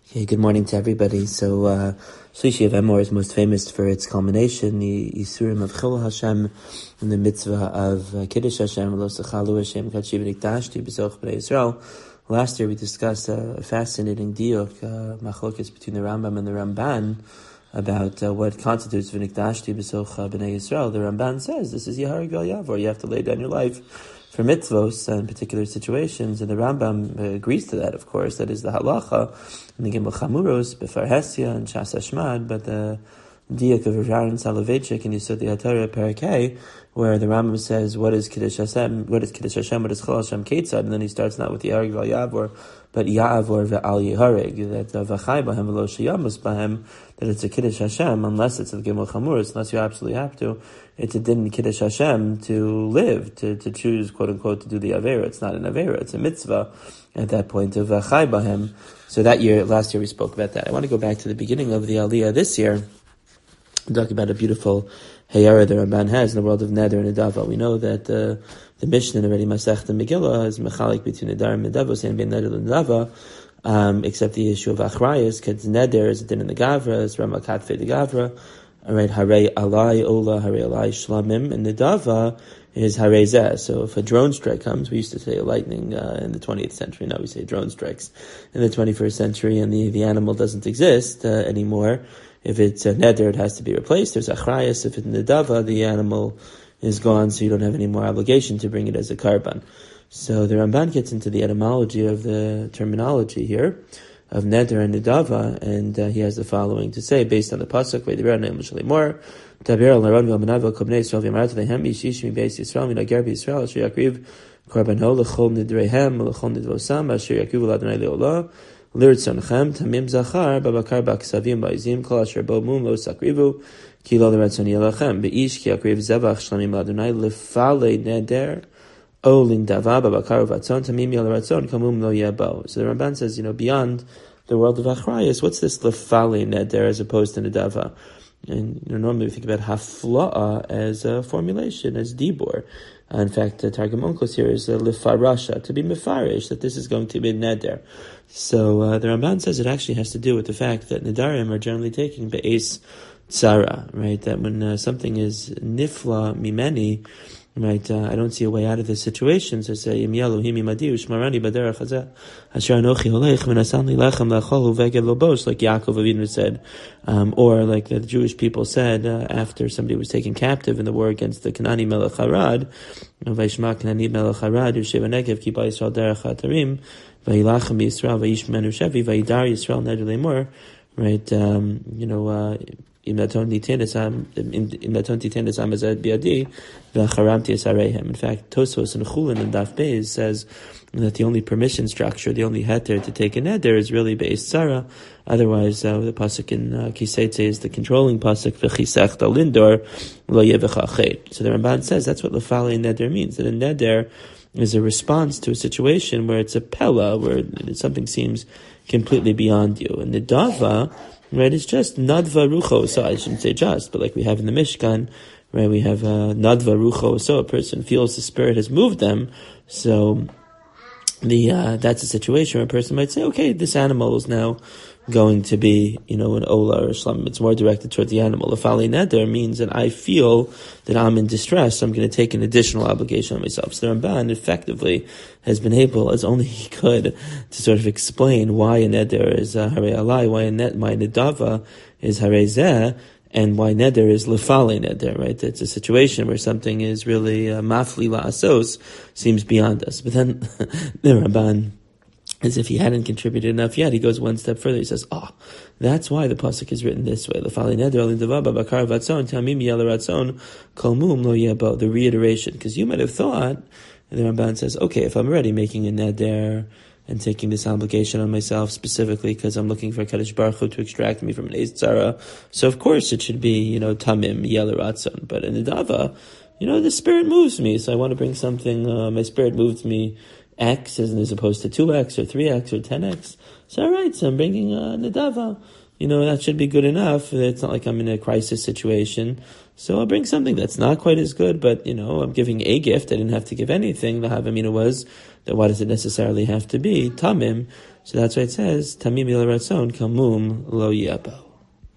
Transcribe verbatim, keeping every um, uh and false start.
Okay, good morning to everybody. So, uh, Shlishi of Emor is most famous for its culmination, the Yisurim of Chil Hashem, and the mitzvah of uh, Kiddush Hashem, Lo Sechalu Hashem, Kadshiv Nikdashti, B'Zoch B'nai Yisrael. Last year we discussed a fascinating diuk, uh, machlokes between the Rambam and the Ramban, about uh, what constitutes V'Nikdashti B'Zoch B'nai Yisrael. The Ramban says this is Yahar Gal Yavor, you have to lay down your life for mitzvos in particular situations, and the Rambam uh, agrees to that, of course. That is the halacha in the Gimel Chamuros, Befar Hesia, and Shas Hashmad, but the diak of Rav Aaron Soloveitchik in Yesod HaTorah Parakeh, where the Rambam says, what is Kiddush Hashem, what is Kiddush Hashem, what is Chol Hashem Ketzad, and then he starts not with Yahareg Val Yavor, but Ya'avor Ve'al Yehareg, that V'chai Bahem V'lo Sheyamus Bahem, that it's a Kiddush Hashem, unless it's a Gimel Chamuros, unless you absolutely have to. It's a din Kiddush Hashem to live, to, to choose, quote unquote, to do the Avera. It's not an Avera, it's a mitzvah at that point of V'chai Bahem. So that year, last year we spoke about that. I want to go back to the beginning of the Aliyah this year, and talk about a beautiful Hayara the Ramban has in the world of Neder and Nedava. We know that uh, the Mishnah already, Masechta Megillah, is mechalik between Neder and Nedava, saying bein Neder and Nedava, um, except the issue of Achrayas, because Neder is a din in the Gavra, is Rama Katfe the Gavra. Alright, Harei Alai Ola, Harei Alai Shlamim, and Nedava is Harei Zeh. So if a drone strike comes, we used to say a lightning uh, in the twentieth century, now we say drone strikes in the twenty-first century, and the, the animal doesn't exist uh, anymore. If it's a neder, it has to be replaced. There's achrayas. If it's nedava, the animal is gone, so you don't have any more obligation to bring it as a karban. So the Ramban gets into the etymology of the terminology here of neder and nedava, and uh, he has the following to say based on the pasuk: "V'yidiber ne'em l'shalimor, taber al naron v'almanav v'kol bnei Yisrael v'yamartu lehem yishish mi beis Yisrael minager b'Yisrael asher yakriv karbano l'chol nidreihem l'chol nidvosam asher yakriv l'Adonai le'olah." Lirtzonechem tamim zachar babakar baksavim ba'izim kol asher bo mum lo sakrivu ki lo l'ratzoni elachem be'ish ki akriv zevach shlamim l'Adonai lefale neder o lindava babakar uvatzon tamim yel ratzon kamum lo yebo. So the Ramban says, you know, beyond the world of achrayas, what's this lefale neder as opposed to nedava? And you know, normally we think about hafla'a as a formulation, as dibor. Uh, in fact, the Targum Onkelos here is uh, lifarasha, to be mefarish, that this is going to be neder. So uh, the Ramban says it actually has to do with the fact that nedarim are generally taken be'es tzara, right? That when uh, something is nifla mimeni, right, uh, I don't see a way out of this situation. So say, Im Elohim imadi u'shmarani b'derech hazeh asher anochi holech v'nasan li lechem la'achol u'veged lo bosh, like Yaakov Avinu said, um, or like the Jewish people said uh, after somebody was taken captive in the war against the Kanani Melech Harad, Vayishma Kanani Melech Harad Yoshev Negev ki ba Yisrael derech hatarim vayilachem b'Yisrael vayish menu shevi vayidar Yisrael neder lemor, right? Um, you know. Uh, in fact, Tosfos and Chulin and Daf Beis says that the only permission structure, the only heter to take a neder is really be'es tzara. Otherwise, uh, the pasuk in uh, Kiseitze is the controlling pasuk v'chisech dal lindor lo yevecha chet. So the Ramban says that's what lefale neder means. That a neder is a response to a situation where it's a pella, where something seems completely beyond you. And the dava, right, it's just nadva rucho, so I shouldn't say just, but like we have in the Mishkan, right, we have uh, nadva rucho, so a person feels the Spirit has moved them, so the uh, that's a situation where a person might say, okay, this animal is now going to be, you know, an ola or a shlam. It's more directed toward the animal. Lefale neder means that I feel that I'm in distress, so I'm going to take an additional obligation on myself. So the Ramban effectively has been able, as only he could, to sort of explain why a neder is uh, harei alai, why a net, my nedava is harei zeh, and why neder is lefale neder, right? It's a situation where something is really uh, mafli la'asos, seems beyond us. But then the Ramban, as if he hadn't contributed enough yet, he goes one step further. He says, oh, that's why the pasuk is written this way. The reiteration. Because you might have thought, and the Ramban says, okay, if I'm already making a neder and taking this obligation on myself specifically because I'm looking for Kadosh Baruch Hu to extract me from an Eis Tzara, so of course it should be, you know, tamim, yel ratzon. But in the dava, you know, the Spirit moves me, so I want to bring something, uh, my Spirit moves me X as, as opposed to two X or three X or ten X. So alright, so I'm bringing uh, Nedava. You know, that should be good enough. It's not like I'm in a crisis situation. So I'll bring something that's not quite as good, but, you know, I'm giving a gift. I didn't have to give anything. The Havamina was that why does it necessarily have to be Tamim? So that's why it says, Tamim il ratzon kamum lo yabo.